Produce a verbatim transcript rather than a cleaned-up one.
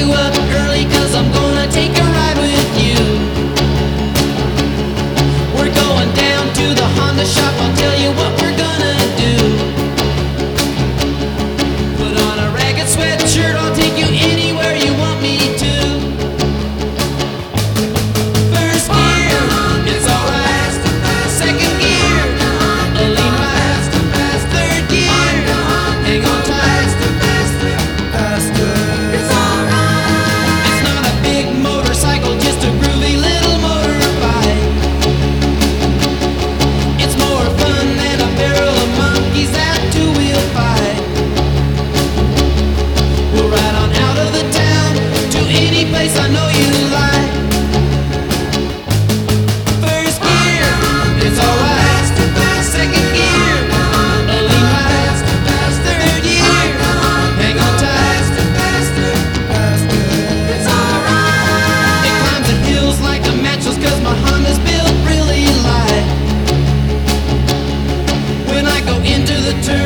you up early, cause I'm gonna take a ride with you. We're going down to the Honda shop, I'll tell you what we're gonna do. Put on a ragged sweatshirt, I'll take you anywhere you want me to. First gear, it's alright. Second gear, a lean right. Third gear, hang on tight. It's alright. It's not a big motorcycle, just a groovy little motorbike. It's more fun than a barrel of monkeys that two-wheel fight. We'll ride on out of the town to any place I know you like. First gear, it's alright. Second gear, a lean right. Third gear, hang on tight. It's alright. It climbs the hills like a mattress, cause my Honda's built really light. When I go into the turn,